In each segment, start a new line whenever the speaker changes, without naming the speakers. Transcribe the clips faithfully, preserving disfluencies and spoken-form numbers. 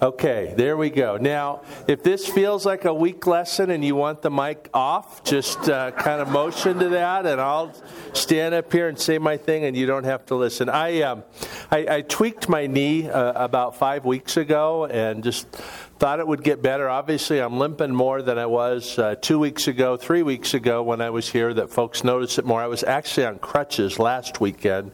Okay, there we go. Now, if this feels like a weak lesson and you want the mic off, just uh, kind of motion to that, and I'll stand up here and say my thing, and you don't have to listen. I um, I, I tweaked my knee uh, about five weeks ago, and just thought it would get better. Obviously, I'm limping more than I was uh, two weeks ago, three weeks ago when I was here. That folks noticed it more. I was actually on crutches last weekend.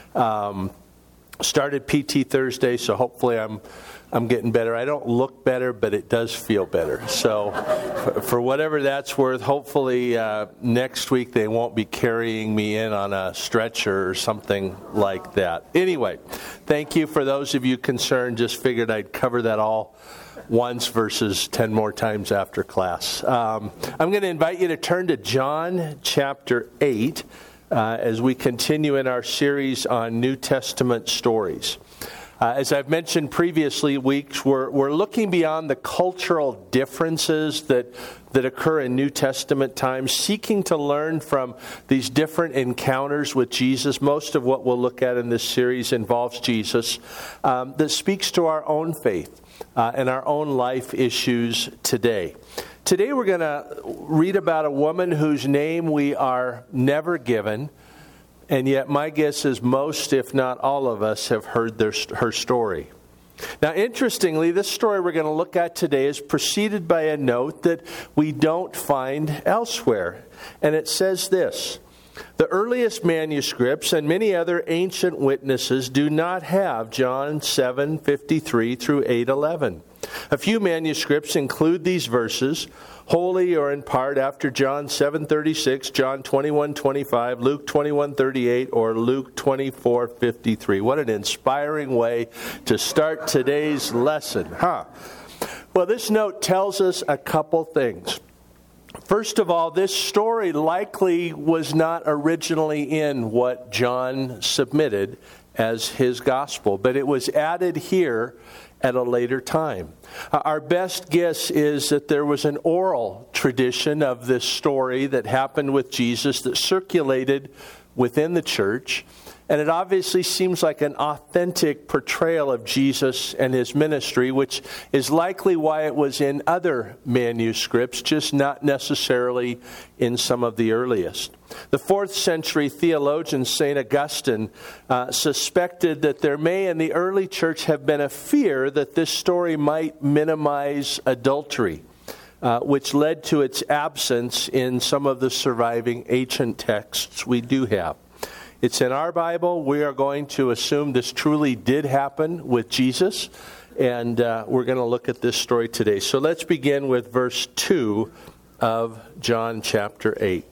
Um, started P T Thursday, so hopefully I'm. I'm getting better. I don't look better, but it does feel better. So for whatever that's worth, hopefully uh, next week they won't be carrying me in on a stretcher or something like that. Anyway, thank you for those of you concerned. Just figured I'd cover that all once versus ten more times after class. Um, I'm going to invite you to turn to John chapter eight uh, as we continue in our series on New Testament stories. Uh, as I've mentioned previously weeks, we're, we're looking beyond the cultural differences that that occur in New Testament times, seeking to learn from these different encounters with Jesus. Most of what we'll look at in this series involves Jesus, um, that speaks to our own faith uh, and our own life issues today. Today we're going to read about a woman whose name we are never given. And yet my guess is most, if not all of us, have heard their, her story. Now, interestingly, this story we're going to look at today is preceded by a note that we don't find elsewhere. And it says this: the earliest manuscripts and many other ancient witnesses do not have John seven fifty-three through eight eleven. A few manuscripts include these verses, wholly or in part, after John seven thirty-six, John twenty-one twenty-five, Luke twenty-one thirty-eight, or Luke twenty-four fifty-three. What an inspiring way to start today's lesson, huh? Well, this note tells us a couple things. First of all, this story likely was not originally in what John submitted as his gospel, but it was added here at a later time. Uh, our best guess is that there was an oral tradition of this story that happened with Jesus that circulated within the church. And it obviously seems like an authentic portrayal of Jesus and his ministry, which is likely why it was in other manuscripts, just not necessarily in some of the earliest. The fourth century theologian Saint Augustine uh, suspected that there may in the early church have been a fear that this story might minimize adultery, uh, which led to its absence in some of the surviving ancient texts we do have. It's in our Bible. We are going to assume this truly did happen with Jesus, and uh, we're going to look at this story today. So let's begin with verse two of John chapter eight.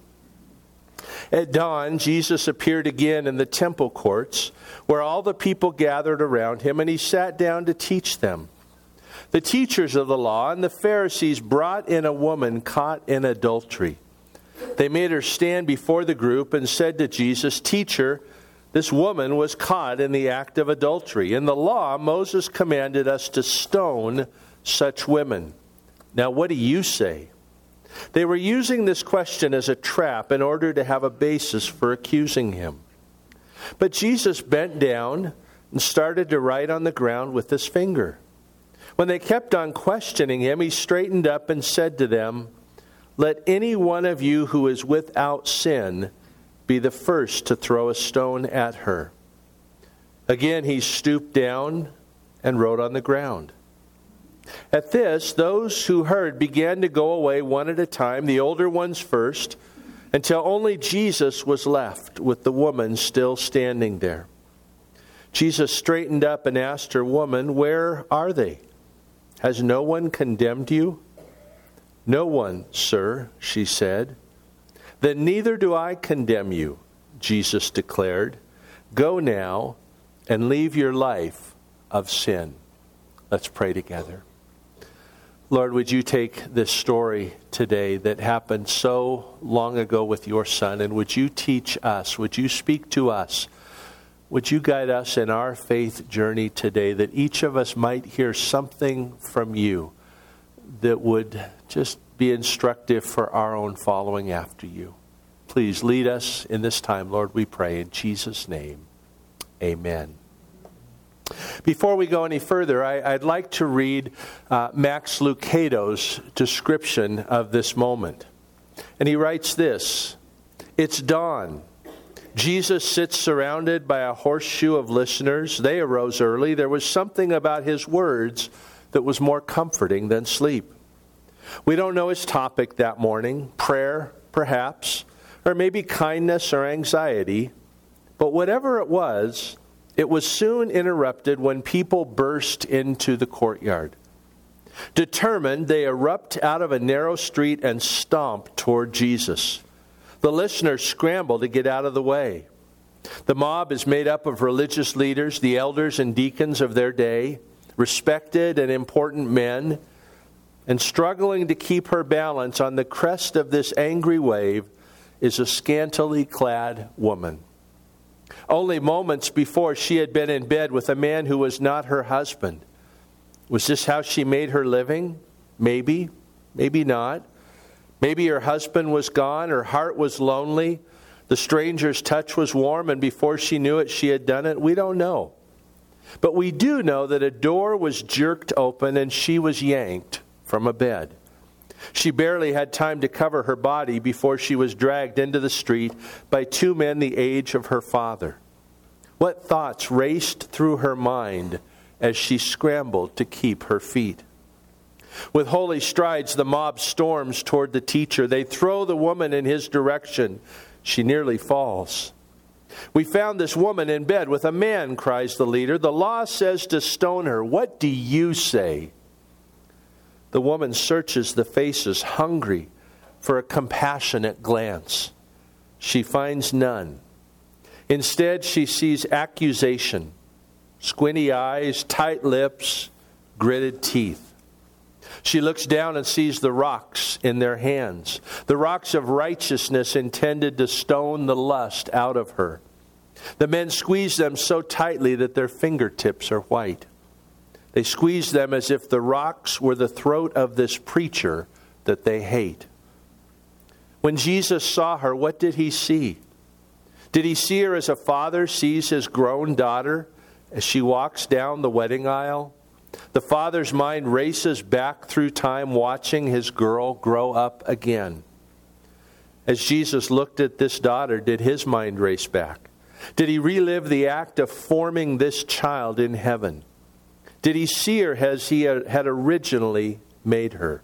At dawn, Jesus appeared again in the temple courts, where all the people gathered around him, and he sat down to teach them. The teachers of the law and the Pharisees brought in a woman caught in adultery. They made her stand before the group and said to Jesus, "Teacher, this woman was caught in the act of adultery. In the law, Moses commanded us to stone such women. Now, what do you say?" They were using this question as a trap in order to have a basis for accusing him. But Jesus bent down and started to write on the ground with his finger. When they kept on questioning him, he straightened up and said to them, "Let any one of you who is without sin be the first to throw a stone at her." Again he stooped down and wrote on the ground. At this, those who heard began to go away one at a time, the older ones first, until only Jesus was left with the woman still standing there. Jesus straightened up and asked her, "Woman, where are they? Has no one condemned you?" "No one, sir," she said. "Then neither do I condemn you," Jesus declared. "Go now and leave your life of sin." Let's pray together. Lord, would you take this story today that happened so long ago with your Son, and would you teach us, would you speak to us, would you guide us in our faith journey today, that each of us might hear something from you that would just be instructive for our own following after you. Please lead us in this time, Lord, we pray in Jesus' name. Amen. Before we go any further, I, I'd like to read uh, Max Lucado's description of this moment. And he writes this: "It's dawn. Jesus sits surrounded by a horseshoe of listeners. They arose early. There was something about his words that was more comforting than sleep. We don't know his topic that morning, prayer, perhaps, or maybe kindness or anxiety. But whatever it was, it was soon interrupted when people burst into the courtyard. Determined, they erupt out of a narrow street and stomp toward Jesus. The listeners scramble to get out of the way. The mob is made up of religious leaders, the elders and deacons of their day, respected and important men, and struggling to keep her balance on the crest of this angry wave is a scantily clad woman. Only moments before, she had been in bed with a man who was not her husband. Was this how she made her living? Maybe, maybe not. Maybe her husband was gone, her heart was lonely, the stranger's touch was warm, and before she knew it, she had done it. We don't know. But we do know that a door was jerked open and she was yanked from a bed. She barely had time to cover her body before she was dragged into the street by two men the age of her father. What thoughts raced through her mind as she scrambled to keep her feet? With holy strides, the mob storms toward the teacher. They throw the woman in his direction. She nearly falls. "We found this woman in bed with a man," cries the leader. "The law says to stone her. What do you say?" The woman searches the faces, hungry for a compassionate glance. She finds none. Instead, she sees accusation, squinty eyes, tight lips, gritted teeth. She looks down and sees the rocks in their hands, the rocks of righteousness intended to stone the lust out of her. The men squeeze them so tightly that their fingertips are white. They squeeze them as if the rocks were the throat of this preacher that they hate. When Jesus saw her, what did he see? Did he see her as a father sees his grown daughter as she walks down the wedding aisle? The father's mind races back through time, watching his girl grow up again. As Jesus looked at this daughter, did his mind race back? Did he relive the act of forming this child in heaven? Did he see her as he had originally made her?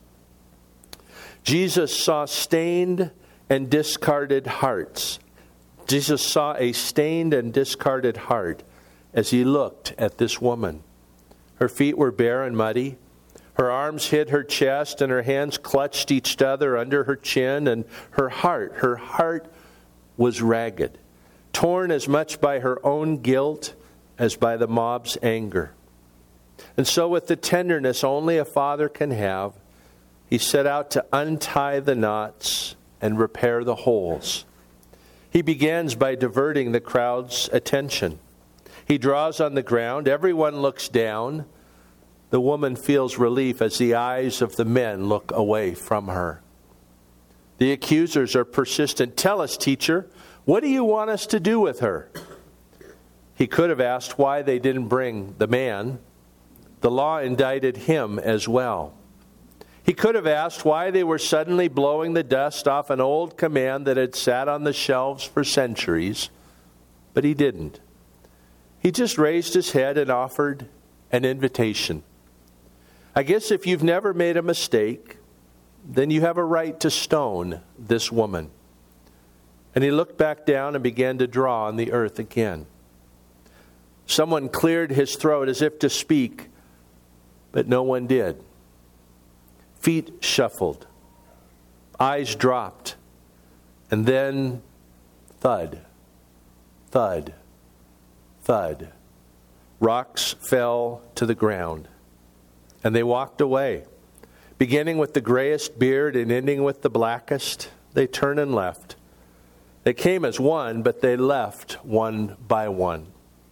Jesus saw stained and discarded hearts. Jesus saw a stained and discarded heart as he looked at this woman. Her feet were bare and muddy. Her arms hid her chest, and her hands clutched each other under her chin. And her heart, her heart was ragged, torn as much by her own guilt as by the mob's anger. And so, with the tenderness only a father can have, he set out to untie the knots and repair the holes. He begins by diverting the crowd's attention. He draws on the ground. Everyone looks down. The woman feels relief as the eyes of the men look away from her. The accusers are persistent. "Tell us, teacher, what do you want us to do with her?" He could have asked why they didn't bring the man. The law indicted him as well. He could have asked why they were suddenly blowing the dust off an old command that had sat on the shelves for centuries, but he didn't. He just raised his head and offered an invitation. I guess if you've never made a mistake, then you have a right to stone this woman. And he looked back down and began to draw on the earth again. Someone cleared his throat as if to speak, but no one did. Feet shuffled, eyes dropped, and then thud, thud, thud. Rocks fell to the ground, and they walked away. Beginning with the grayest beard and ending with the blackest, they turned and left. They came as one, but they left one by one.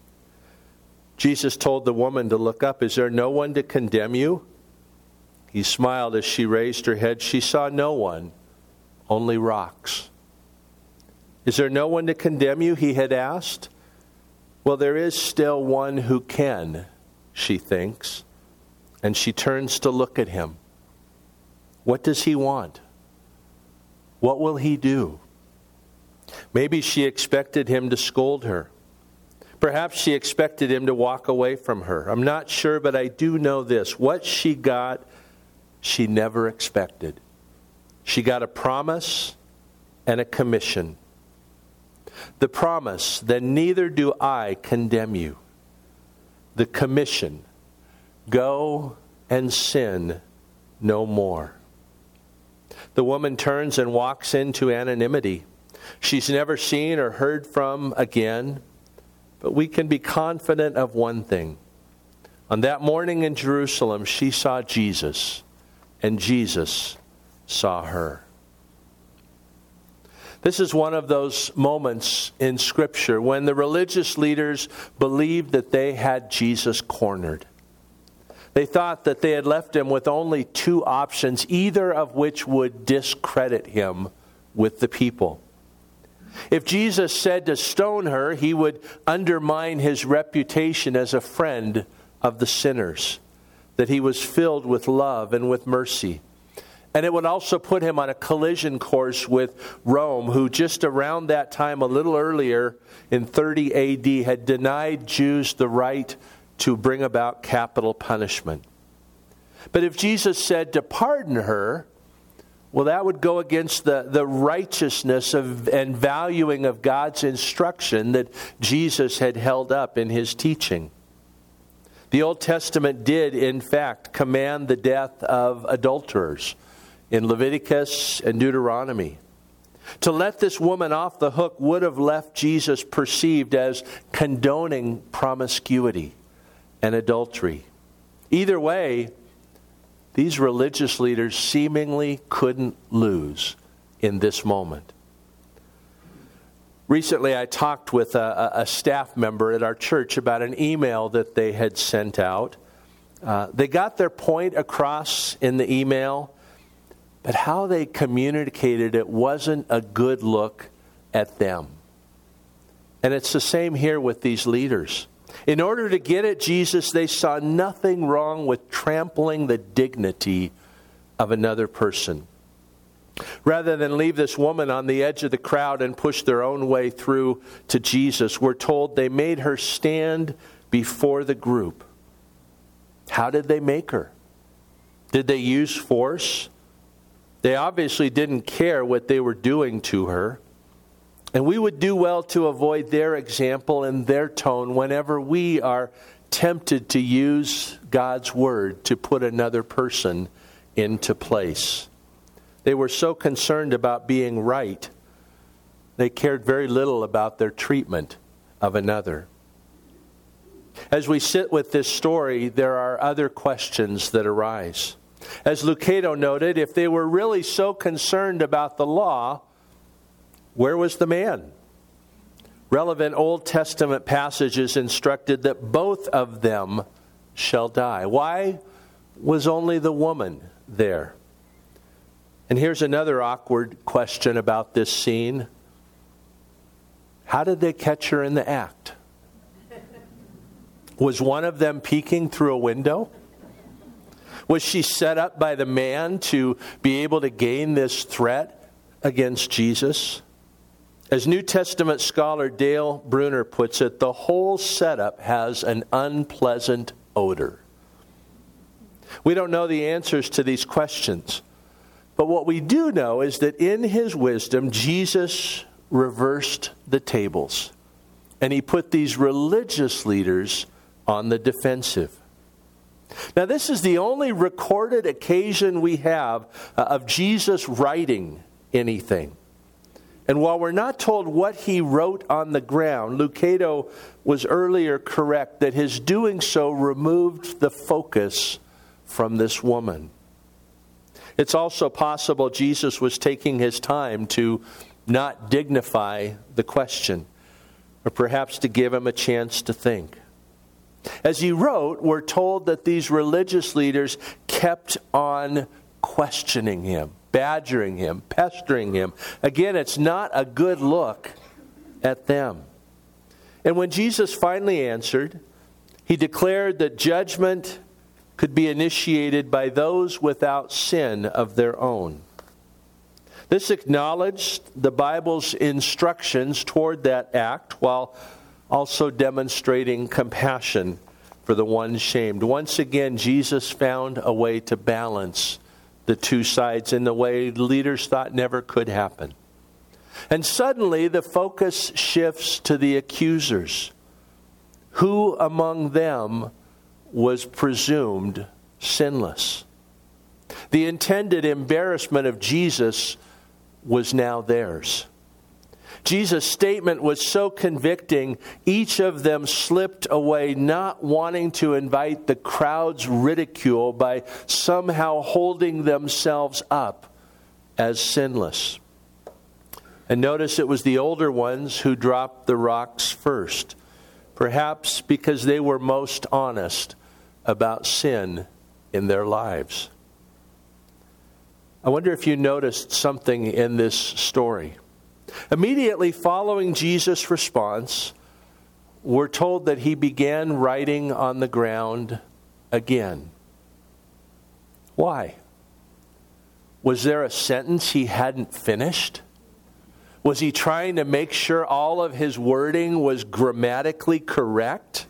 Jesus told the woman to look up. "Is there no one to condemn you?" He smiled as she raised her head. She saw no one, only rocks. "Is there no one to condemn you?" he had asked. Well, there is still one who can, she thinks, and she turns to look at him. What does he want? What will he do? Maybe she expected him to scold her. Perhaps she expected him to walk away from her. I'm not sure, but I do know this. What she got, she never expected. She got a promise and a commission. The promise, then neither do I condemn you. The commission, go and sin no more. The woman turns and walks into anonymity. She's never seen or heard from again. But we can be confident of one thing. On that morning in Jerusalem, she saw Jesus, and Jesus saw her. This is one of those moments in Scripture when the religious leaders believed that they had Jesus cornered. They thought that they had left him with only two options, either of which would discredit him with the people. If Jesus said to stone her, he would undermine his reputation as a friend of the sinners, that he was filled with love and with mercy. And it would also put him on a collision course with Rome, who just around that time, a little earlier, in thirty A D, had denied Jews the right to bring about capital punishment. But if Jesus said to pardon her, well, that would go against the, the righteousness of and valuing of God's instruction that Jesus had held up in his teaching. The Old Testament did, in fact, command the death of adulterers in Leviticus and Deuteronomy. To let this woman off the hook would have left Jesus perceived as condoning promiscuity and adultery. Either way, these religious leaders seemingly couldn't lose in this moment. Recently, I talked with a, a staff member at our church about an email that they had sent out. Uh, they got their point across in the email, but how they communicated it wasn't a good look at them. And it's the same here with these leaders. In order to get at Jesus, they saw nothing wrong with trampling the dignity of another person. Rather than leave this woman on the edge of the crowd and push their own way through to Jesus, we're told they made her stand before the group. How did they make her? Did they use force? They obviously didn't care what they were doing to her. And we would do well to avoid their example and their tone whenever we are tempted to use God's word to put another person into place. They were so concerned about being right, they cared very little about their treatment of another. As we sit with this story, there are other questions that arise. As Lucado noted, if they were really so concerned about the law, where was the man? Relevant Old Testament passages instructed that both of them shall die. Why was only the woman there? And here's another awkward question about this scene. How did they catch her in the act? Was one of them peeking through a window? Was she set up by the man to be able to gain this threat against Jesus? As New Testament scholar Dale Bruner puts it, the whole setup has an unpleasant odor. We don't know the answers to these questions, but what we do know is that in his wisdom, Jesus reversed the tables, and he put these religious leaders on the defensive. Now, this is the only recorded occasion we have uh, of Jesus writing anything. And while we're not told what he wrote on the ground, Lucado was earlier correct that his doing so removed the focus from this woman. It's also possible Jesus was taking his time to not dignify the question, or perhaps to give him a chance to think. As he wrote, we're told that these religious leaders kept on questioning him, badgering him, pestering him. Again, it's not a good look at them. And when Jesus finally answered, he declared that judgment could be initiated by those without sin of their own. This acknowledged the Bible's instructions toward that act while also demonstrating compassion for the one shamed. Once again, Jesus found a way to balance the two sides in the way leaders thought never could happen. And suddenly the focus shifts to the accusers. Who among them was presumed sinless? The intended embarrassment of Jesus was now theirs. Jesus' statement was so convicting, each of them slipped away, not wanting to invite the crowd's ridicule by somehow holding themselves up as sinless. And notice it was the older ones who dropped the rocks first, perhaps because they were most honest about sin in their lives. I wonder if you noticed something in this story. Immediately following Jesus' response, we're told that he began writing on the ground again. Why? Was there a sentence he hadn't finished? Was he trying to make sure all of his wording was grammatically correct?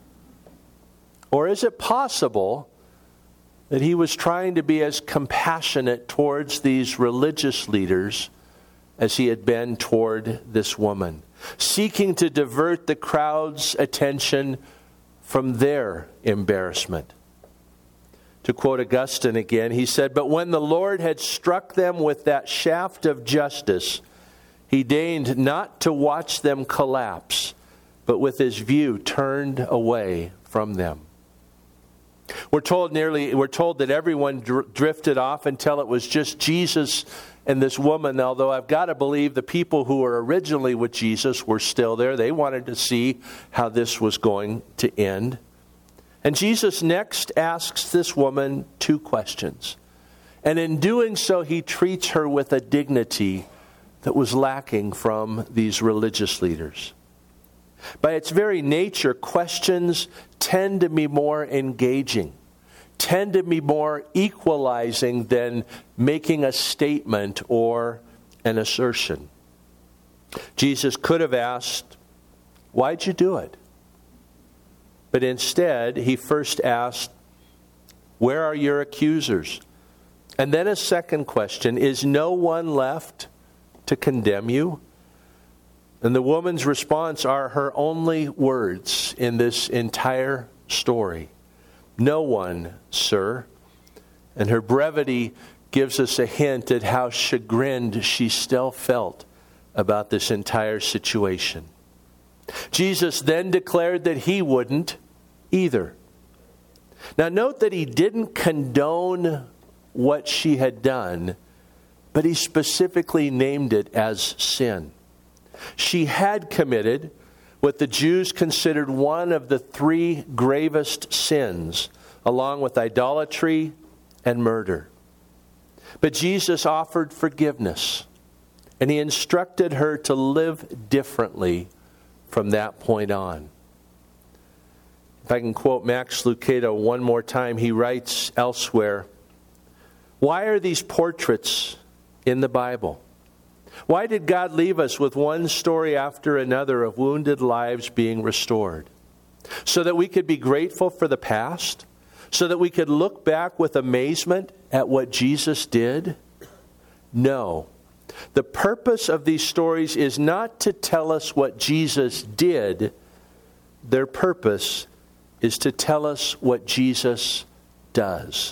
Or is it possible that he was trying to be as compassionate towards these religious leaders as he had been toward this woman, seeking to divert the crowd's attention from their embarrassment? To quote Augustine again, he said, "But when the Lord had struck them with that shaft of justice, he deigned not to watch them collapse, but with his view turned away from them." We're told nearly we're told that everyone dr- drifted off until it was just Jesus and this woman, although I've got to believe the people who were originally with Jesus were still there. They wanted to see how this was going to end. And Jesus next asks this woman two questions. And in doing so, he treats her with a dignity that was lacking from these religious leaders. By its very nature, questions tend to be more engaging, tend to be more equalizing than making a statement or an assertion. Jesus could have asked, "Why'd you do it?" But instead, he first asked, "Where are your accusers?" And then a second question, "Is no one left to condemn you?" And the woman's response are her only words in this entire story. "No one, sir." And her brevity gives us a hint at how chagrined she still felt about this entire situation. Jesus then declared that he wouldn't either. Now note that he didn't condone what she had done, but he specifically named it as sin. She had committed what the Jews considered one of the three gravest sins, along with idolatry and murder. But Jesus offered forgiveness, and he instructed her to live differently from that point on. If I can quote Max Lucado one more time, he writes elsewhere, "Why are these portraits in the Bible? Why did God leave us with one story after another of wounded lives being restored? So that we could be grateful for the past? So that we could look back with amazement at what Jesus did? No. The purpose of these stories is not to tell us what Jesus did. Their purpose is to tell us what Jesus does."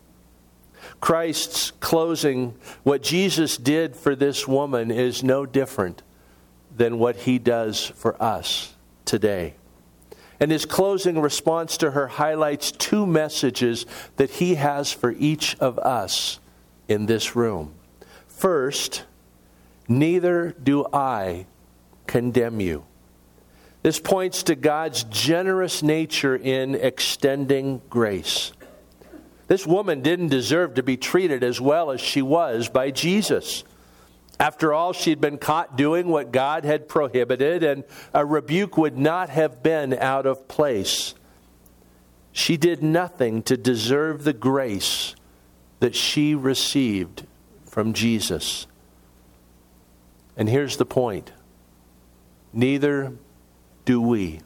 Christ's closing, what Jesus did for this woman is no different than what he does for us today. And his closing response to her highlights two messages that he has for each of us in this room. First, neither do I condemn you. This points to God's generous nature in extending grace. This woman didn't deserve to be treated as well as she was by Jesus. After all, she'd been caught doing what God had prohibited, and a rebuke would not have been out of place. She did nothing to deserve the grace that she received from Jesus. And here's the point. Neither do we.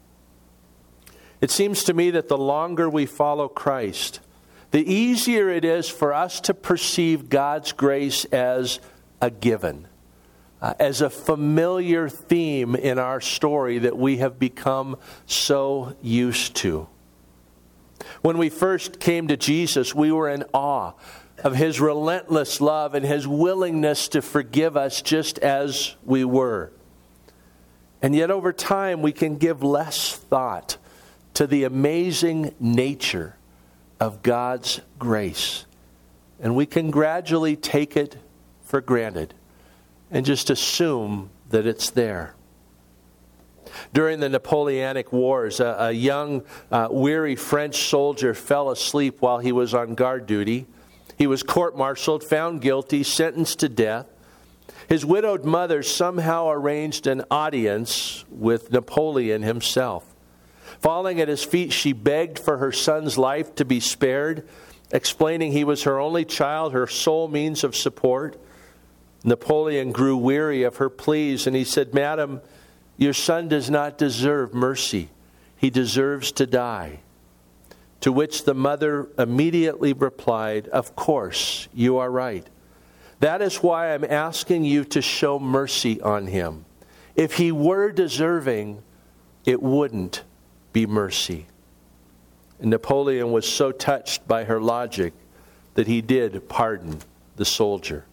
It seems to me that the longer we follow Christ, the easier it is for us to perceive God's grace as a given, uh, as a familiar theme in our story that we have become so used to. When we first came to Jesus, we were in awe of His relentless love and His willingness to forgive us just as we were. And yet over time, we can give less thought to the amazing nature of God's grace. And we can gradually take it for granted and just assume that it's there. During the Napoleonic Wars, a, a young, uh, weary French soldier fell asleep while he was on guard duty. He was court-martialed, found guilty, sentenced to death. His widowed mother somehow arranged an audience with Napoleon himself. Falling at his feet, she begged for her son's life to be spared, explaining he was her only child, her sole means of support. Napoleon grew weary of her pleas, and he said, "Madam, your son does not deserve mercy. He deserves to die." To which the mother immediately replied, "Of course, you are right. That is why I'm asking you to show mercy on him. If he were deserving, it wouldn't be mercy." And Napoleon was so touched by her logic that he did pardon the soldier.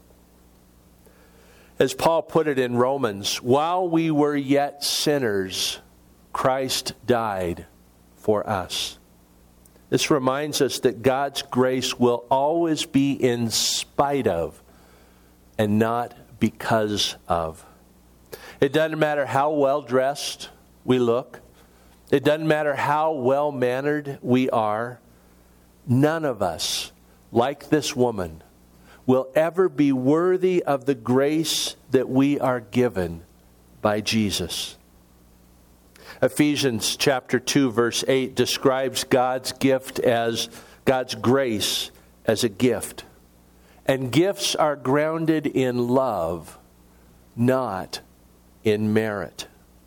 As Paul put it in Romans, while we were yet sinners, Christ died for us. This reminds us that God's grace will always be in spite of and not because of. It doesn't matter how well dressed we look. It doesn't matter how well mannered we are. None of us, like this woman, will ever be worthy of the grace that we are given by Jesus. Ephesians chapter two verse eight describes God's gift as God's grace as a gift. And gifts are grounded in love, not in merit.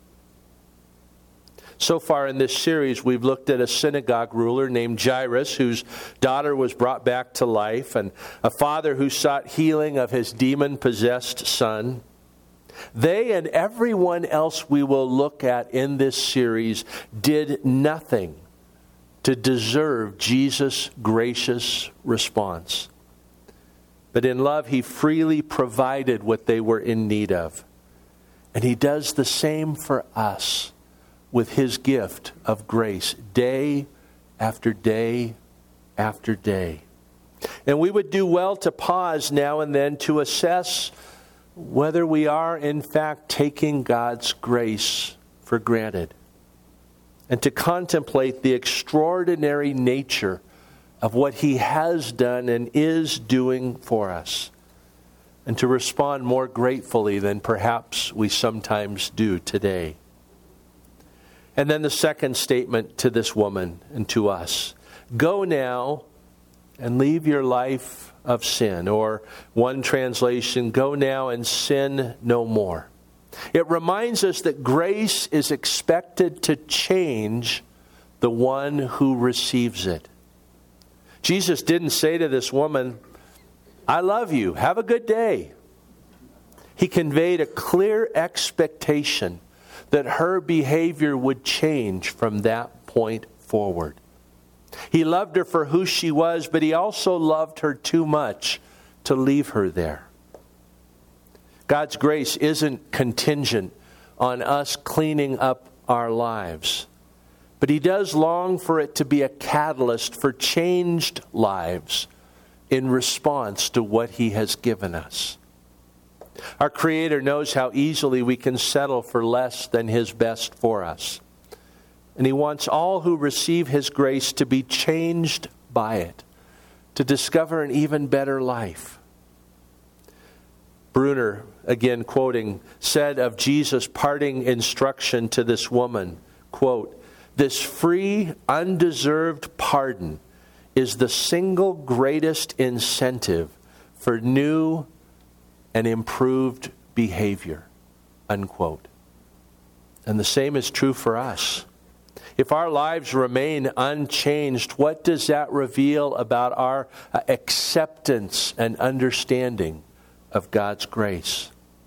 So far in this series, we've looked at a synagogue ruler named Jairus, whose daughter was brought back to life, and a father who sought healing of his demon-possessed son. They and everyone else we will look at in this series did nothing to deserve Jesus' gracious response. But in love, He freely provided what they were in need of. And He does the same for us with His gift of grace, day after day after day. And we would do well to pause now and then to assess whether we are in fact taking God's grace for granted, and to contemplate the extraordinary nature of what He has done and is doing for us, and to respond more gratefully than perhaps we sometimes do today. And then the second statement to this woman and to us: go now and leave your life of sin. Or one translation, go now and sin no more. It reminds us that grace is expected to change the one who receives it. Jesus didn't say to this woman, "I love you, have a good day." He conveyed a clear expectation that her behavior would change from that point forward. He loved her for who she was, but He also loved her too much to leave her there. God's grace isn't contingent on us cleaning up our lives, but He does long for it to be a catalyst for changed lives in response to what He has given us. Our Creator knows how easily we can settle for less than His best for us. And He wants all who receive His grace to be changed by it, to discover an even better life. Bruner, again quoting, said of Jesus' parting instruction to this woman, quote, "This free, undeserved pardon is the single greatest incentive for new and improved behavior," unquote. And the same is true for us. If our lives remain unchanged, what does that reveal about our acceptance and understanding of God's grace?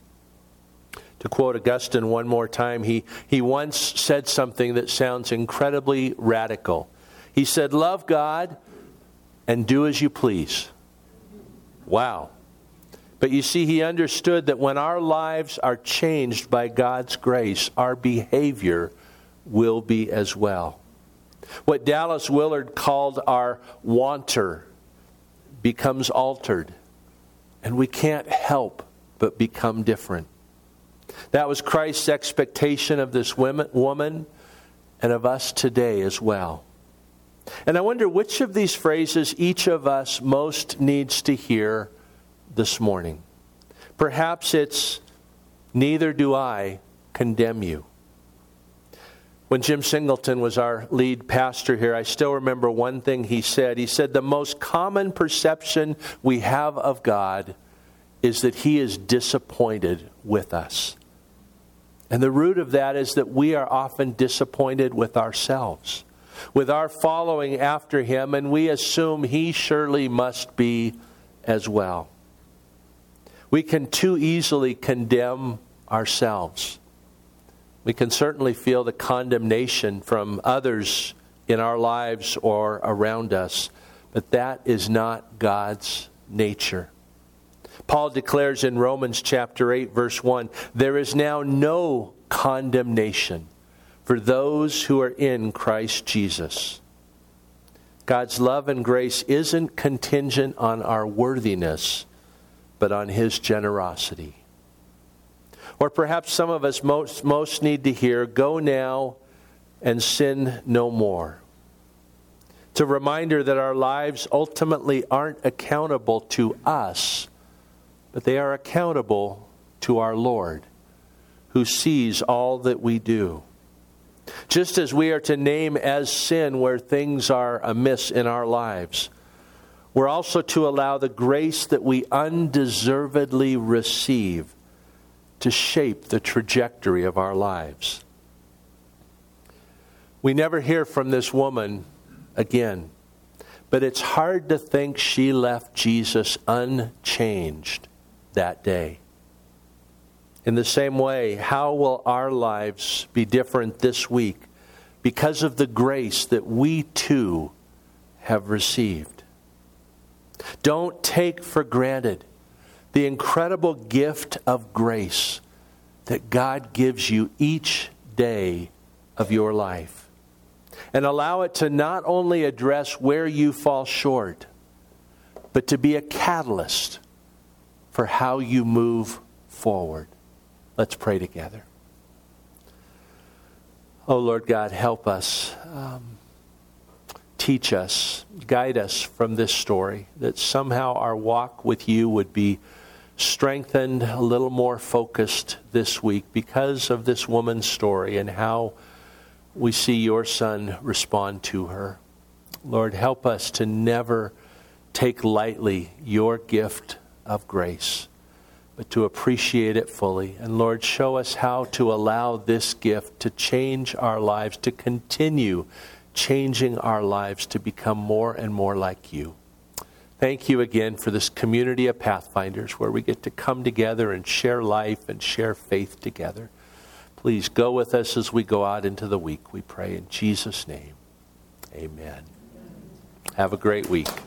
To quote Augustine one more time, he, he once said something that sounds incredibly radical. He said, "Love God and do as you please." Wow. But you see, he understood that when our lives are changed by God's grace, our behavior will be as well. What Dallas Willard called our wanter becomes altered, and we can't help but become different. That was Christ's expectation of this woman and of us today as well. And I wonder which of these phrases each of us most needs to hear this morning. Perhaps it's, "Neither do I condemn you." When Jim Singleton was our lead pastor here, I still remember one thing he said. He said, "The most common perception we have of God is that He is disappointed with us." And the root of that is that we are often disappointed with ourselves, with our following after Him, and we assume He surely must be as well. We can too easily condemn ourselves. We can certainly feel the condemnation from others in our lives or around us, but that is not God's nature. Paul declares in Romans chapter eight, verse one, "There is now no condemnation for those who are in Christ Jesus." God's love and grace isn't contingent on our worthiness, but on His generosity. Or perhaps some of us most, most need to hear, "Go now and sin no more." It's a reminder that our lives ultimately aren't accountable to us, but they are accountable to our Lord, who sees all that we do. Just as we are to name as sin where things are amiss in our lives, we're also to allow the grace that we undeservedly receive to shape the trajectory of our lives. We never hear from this woman again, but it's hard to think she left Jesus unchanged that day. In the same way, how will our lives be different this week because of the grace that we too have received? Don't take for granted the incredible gift of grace that God gives you each day of your life. And allow it to not only address where you fall short, but to be a catalyst for how you move forward. Let's pray together. Oh Lord God, help us. Um, teach us, guide us from this story, that somehow our walk with you would be strengthened, a little more focused this week because of this woman's story and how we see your Son respond to her. Lord, help us to never take lightly your gift of grace, but to appreciate it fully. And Lord, show us how to allow this gift to change our lives, to continue changing our lives to become more and more like you. Thank you again for this community of Pathfinders where we get to come together and share life and share faith together. Please go with us as we go out into the week, we pray in Jesus' name. Amen. Have a great week.